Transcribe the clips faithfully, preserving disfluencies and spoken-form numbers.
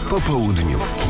Popołudniówki.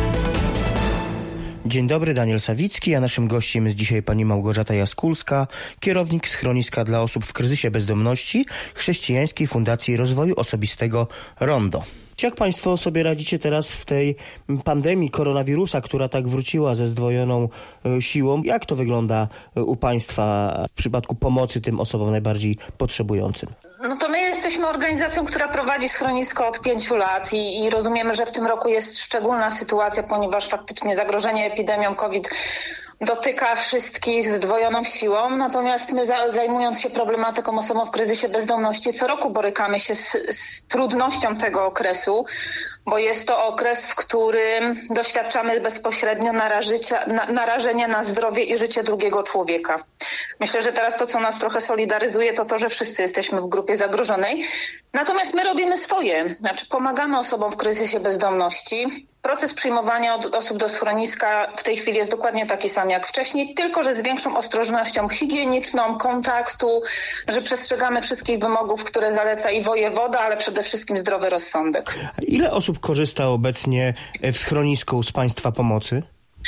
Dzień dobry, Daniel Sawicki, a naszym gościem jest dzisiaj pani Małgorzata Jaskulska, kierownik schroniska dla osób w kryzysie bezdomności Chrześcijańskiej Fundacji Rozwoju Osobistego Rondo. Jak państwo sobie radzicie teraz w tej pandemii koronawirusa, która tak wróciła ze zdwojoną siłą? Jak to wygląda u państwa w przypadku pomocy tym osobom najbardziej potrzebującym? No to my jesteśmy organizacją, która prowadzi schronisko od pięciu lat i, i rozumiemy, że w tym roku jest szczególna sytuacja, ponieważ faktycznie zagrożenie epidemią COVID dotyka wszystkich zdwojoną siłą, natomiast my zajmując się problematyką osób w kryzysie bezdomności, co roku borykamy się z, z trudnością tego okresu, bo jest to okres, w którym doświadczamy bezpośrednio narażycia, na, narażenia na zdrowie i życie drugiego człowieka. Myślę, że teraz to, co nas trochę solidaryzuje, to to, że wszyscy jesteśmy w grupie zagrożonej. Natomiast my robimy swoje, znaczy pomagamy osobom w kryzysie bezdomności. Proces przyjmowania od osób do schroniska w tej chwili jest dokładnie taki sam jak wcześniej, tylko że z większą ostrożnością higieniczną, kontaktu, że przestrzegamy wszystkich wymogów, które zaleca i wojewoda, ale przede wszystkim zdrowy rozsądek. Ile osób korzysta obecnie w schronisku z państwa pomocy?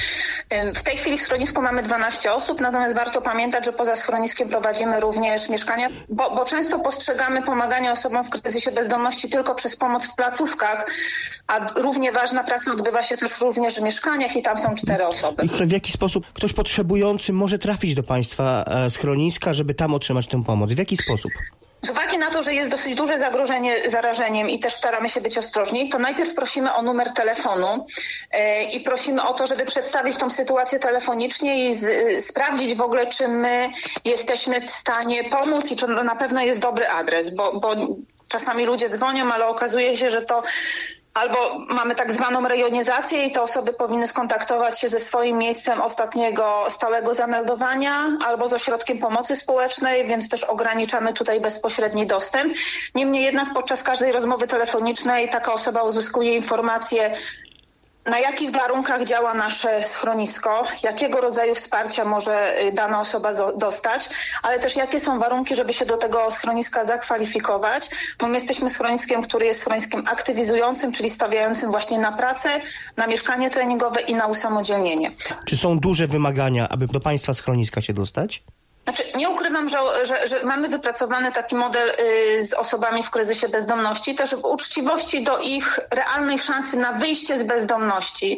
W tej chwili w schronisku mamy dwanaście osób, natomiast warto pamiętać, że poza schroniskiem prowadzimy również mieszkania, bo, bo często postrzegamy pomaganie osobom w kryzysie bezdomności tylko przez pomoc w placówkach, a równie ważna praca odbywa się też również w mieszkaniach i tam są cztery osoby. I w jaki sposób ktoś potrzebujący może trafić do państwa schroniska, żeby tam otrzymać tę pomoc? W jaki sposób? Z uwagi na to, że jest dosyć duże zagrożenie zarażeniem i też staramy się być ostrożni, to najpierw prosimy o numer telefonu yy, i prosimy o to, żeby przedstawić tą sytuację telefonicznie i z, yy, sprawdzić w ogóle, czy my jesteśmy w stanie pomóc i czy na pewno jest dobry adres, bo, bo czasami ludzie dzwonią, ale okazuje się, że to albo mamy tak zwaną rejonizację i te osoby powinny skontaktować się ze swoim miejscem ostatniego stałego zameldowania albo z ośrodkiem pomocy społecznej, więc też ograniczamy tutaj bezpośredni dostęp. Niemniej jednak podczas każdej rozmowy telefonicznej taka osoba uzyskuje informację, na jakich warunkach działa nasze schronisko, jakiego rodzaju wsparcia może dana osoba dostać, ale też jakie są warunki, żeby się do tego schroniska zakwalifikować. Bo my jesteśmy schroniskiem, który jest schroniskiem aktywizującym, czyli stawiającym właśnie na pracę, na mieszkanie treningowe i na usamodzielnienie. Czy są duże wymagania, aby do państwa schroniska się dostać? Znaczy, nie ukrywam, że, że, że mamy wypracowany taki model y, z osobami w kryzysie bezdomności, też w uczciwości do ich realnej szansy na wyjście z bezdomności,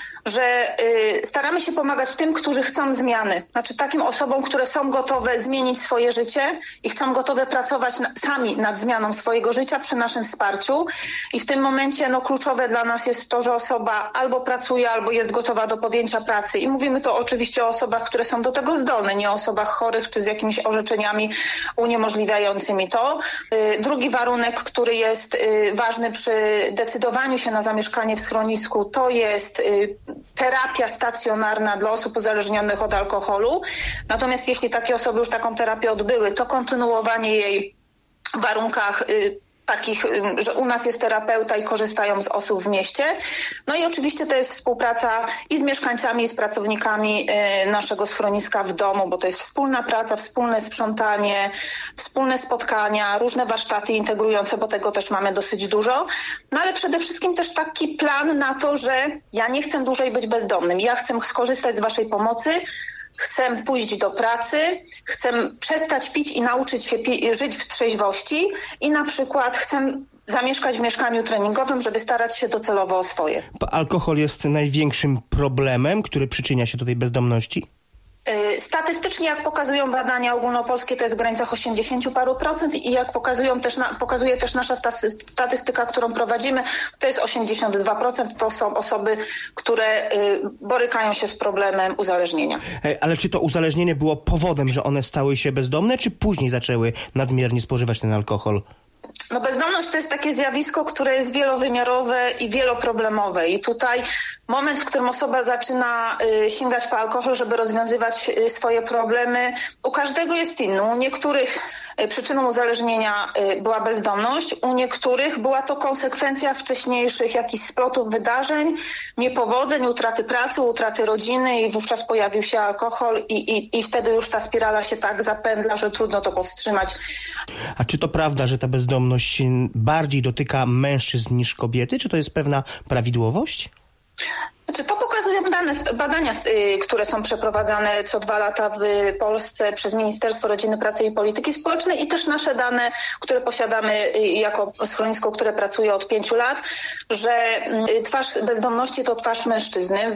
że y, staramy się pomagać tym, którzy chcą zmiany. Znaczy takim osobom, które są gotowe zmienić swoje życie i chcą gotowe pracować na, sami nad zmianą swojego życia przy naszym wsparciu. I w tym momencie no, kluczowe dla nas jest to, że osoba albo pracuje, albo jest gotowa do podjęcia pracy. I mówimy to oczywiście o osobach, które są do tego zdolne, nie o osobach chorych czy z jakimiś orzeczeniami uniemożliwiającymi to. Y, drugi warunek, który jest y, ważny przy decydowaniu się na zamieszkanie w schronisku, to jest y, terapia stacjonarna dla osób uzależnionych od alkoholu. Natomiast jeśli takie osoby już taką terapię odbyły, to kontynuowanie jej w warunkach y, takich, y, że u nas jest terapeuta i korzystają z osób w mieście. No i oczywiście to jest współpraca i z mieszkańcami, i z pracownikami y, naszego schroniska w domu, bo to jest wspólna praca, wspólne sprzątanie, wspólne spotkania, różne warsztaty integrujące, bo tego też mamy dosyć dużo. No ale przede wszystkim też taki plan na to, że ja nie chcę dłużej być bezdomnym. Ja chcę skorzystać z waszej pomocy, chcę pójść do pracy, chcę przestać pić i nauczyć się pi- żyć w trzeźwości i na przykład chcę zamieszkać w mieszkaniu treningowym, żeby starać się docelowo o swoje. Alkohol jest największym problemem, który przyczynia się do tej bezdomności? Statystycznie, jak pokazują badania ogólnopolskie, to jest w granicach osiemdziesiąt paru procent i jak pokazują też na, pokazuje też nasza statystyka, którą prowadzimy, to jest osiemdziesiąt dwa procent. To są osoby, które y, borykają się z problemem uzależnienia. Ale czy to uzależnienie było powodem, że one stały się bezdomne, czy później zaczęły nadmiernie spożywać ten alkohol? No bezdomność to jest takie zjawisko, które jest wielowymiarowe i wieloproblemowe i tutaj moment, w którym osoba zaczyna y, sięgać po alkohol, żeby rozwiązywać y, swoje problemy, u każdego jest inny. U niektórych przyczyną uzależnienia była bezdomność. U niektórych była to konsekwencja wcześniejszych jakichś splotów wydarzeń, niepowodzeń, utraty pracy, utraty rodziny i wówczas pojawił się alkohol i, i, i wtedy już ta spirala się tak zapędla, że trudno to powstrzymać. A czy to prawda, że ta bezdomność bardziej dotyka mężczyzn niż kobiety? Czy to jest pewna prawidłowość? Znaczy, to pokazują dane, badania, które są przeprowadzane co dwa lata w Polsce przez Ministerstwo Rodziny, Pracy i Polityki Społecznej i też nasze dane, które posiadamy jako schronisko, które pracuje od pięciu lat, że twarz bezdomności to twarz mężczyzny.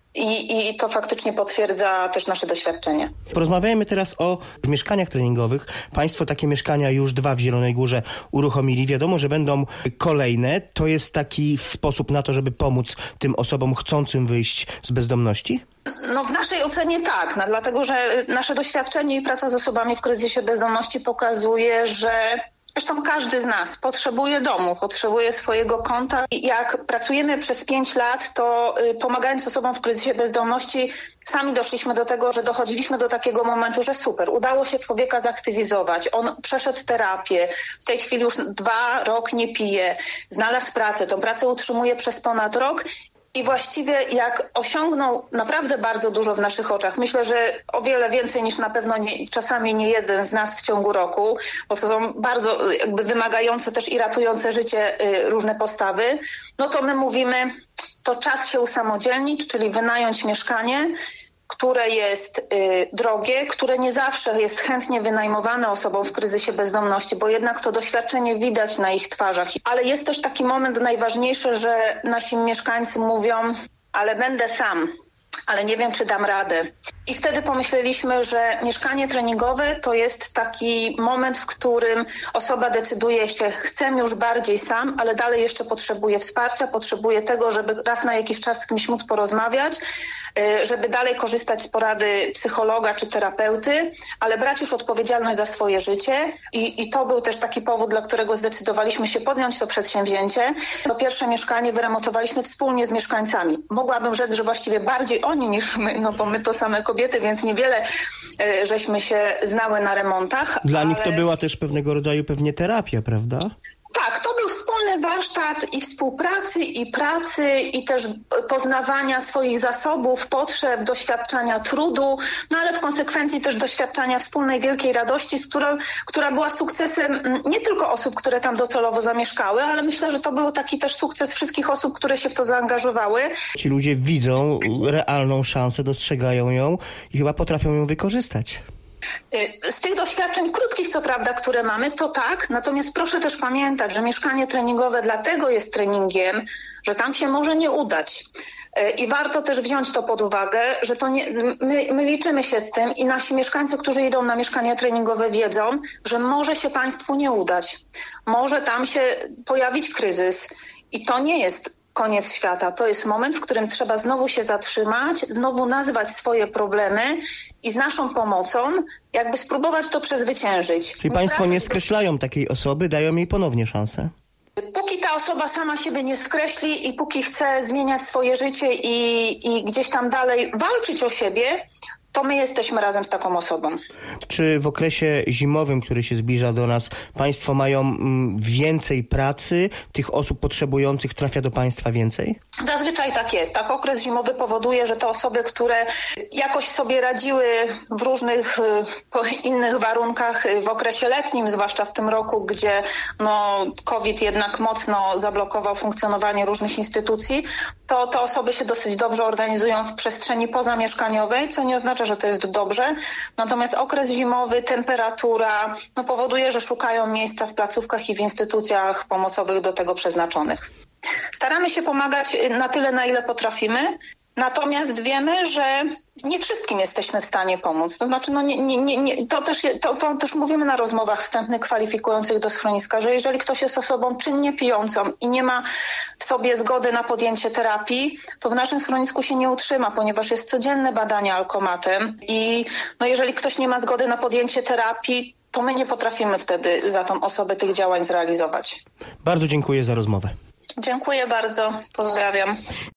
I, I to faktycznie potwierdza też nasze doświadczenie. Porozmawiajmy teraz o mieszkaniach treningowych. Państwo takie mieszkania już dwa w Zielonej Górze uruchomili. Wiadomo, że będą kolejne. To jest taki sposób na to, żeby pomóc tym osobom chcącym wyjść z bezdomności? No w naszej ocenie tak, no, dlatego że nasze doświadczenie i praca z osobami w kryzysie bezdomności pokazuje, że zresztą każdy z nas potrzebuje domu, potrzebuje swojego kąta. I jak pracujemy przez pięć lat, to y, pomagając osobom w kryzysie bezdomności, sami doszliśmy do tego, że dochodziliśmy do takiego momentu, że super, udało się człowieka zaktywizować. On przeszedł terapię, w tej chwili już dwa, rok nie pije, znalazł pracę, tą pracę utrzymuje przez ponad rok. I właściwie jak osiągnął naprawdę bardzo dużo w naszych oczach, myślę, że o wiele więcej niż na pewno nie, czasami nie jeden z nas w ciągu roku, bo to są bardzo jakby wymagające też i ratujące życie y, różne postawy, no to my mówimy, to czas się usamodzielnić, czyli wynająć mieszkanie, które jest y, drogie, które nie zawsze jest chętnie wynajmowane osobom w kryzysie bezdomności, bo jednak to doświadczenie widać na ich twarzach. Ale jest też taki moment najważniejszy, że nasi mieszkańcy mówią, ale będę sam, ale nie wiem, czy dam radę. I wtedy pomyśleliśmy, że mieszkanie treningowe to jest taki moment, w którym osoba decyduje się, chcę już bardziej sam, ale dalej jeszcze potrzebuje wsparcia, potrzebuje tego, żeby raz na jakiś czas z kimś móc porozmawiać, żeby dalej korzystać z porady psychologa czy terapeuty, ale brać już odpowiedzialność za swoje życie. I, i to był też taki powód, dla którego zdecydowaliśmy się podjąć to przedsięwzięcie. To pierwsze mieszkanie wyremontowaliśmy wspólnie z mieszkańcami. Mogłabym rzec, że właściwie bardziej oni niż my, no bo my to same kobiety, więc niewiele y, żeśmy się znały na remontach. Dla ale... nich to była też pewnego rodzaju pewnie terapia, prawda? Tak, to był wspólny warsztat i współpracy, i pracy, i też poznawania swoich zasobów, potrzeb, doświadczania trudu, no ale w konsekwencji też doświadczania wspólnej wielkiej radości, z którą, która była sukcesem nie tylko osób, które tam docelowo zamieszkały, ale myślę, że to był taki też sukces wszystkich osób, które się w to zaangażowały. Ci ludzie widzą realną szansę, dostrzegają ją i chyba potrafią ją wykorzystać. Z tych doświadczeń krótkich, co prawda, które mamy, to tak, natomiast proszę też pamiętać, że mieszkanie treningowe dlatego jest treningiem, że tam się może nie udać. I warto też wziąć to pod uwagę, że to nie, my, my liczymy się z tym i nasi mieszkańcy, którzy idą na mieszkania treningowe, wiedzą, że może się państwu nie udać. Może tam się pojawić kryzys i to nie jest koniec świata. To jest moment, w którym trzeba znowu się zatrzymać, znowu nazwać swoje problemy i z naszą pomocą jakby spróbować to przezwyciężyć. Czyli państwo nie skreślają takiej osoby, dają jej ponownie szansę? Póki ta osoba sama siebie nie skreśli i póki chce zmieniać swoje życie i, i gdzieś tam dalej walczyć o siebie, to my jesteśmy razem z taką osobą. Czy w okresie zimowym, który się zbliża do nas, państwo mają mm, więcej pracy? Tych osób potrzebujących trafia do państwa więcej? Zazwyczaj tak jest. Tak, okres zimowy powoduje, że te osoby, które jakoś sobie radziły w różnych y, innych warunkach y, w okresie letnim, zwłaszcza w tym roku, gdzie no, COVID jednak mocno zablokował funkcjonowanie różnych instytucji, to te osoby się dosyć dobrze organizują w przestrzeni pozamieszkaniowej, co nie oznacza, że to jest dobrze. Natomiast okres zimowy, temperatura no, powoduje, że szukają miejsca w placówkach i w instytucjach pomocowych do tego przeznaczonych. Staramy się pomagać na tyle, na ile potrafimy. Natomiast wiemy, że nie wszystkim jesteśmy w stanie pomóc. To znaczy, no nie, nie, nie, nie, to, też, to, to też mówimy na rozmowach wstępnych kwalifikujących do schroniska, że jeżeli ktoś jest osobą czynnie pijącą i nie ma w sobie zgody na podjęcie terapii, to w naszym schronisku się nie utrzyma, ponieważ jest codzienne badanie alkomatem i no jeżeli ktoś nie ma zgody na podjęcie terapii, to my nie potrafimy wtedy za tą osobę tych działań zrealizować. Bardzo dziękuję za rozmowę. Dziękuję bardzo. Pozdrawiam.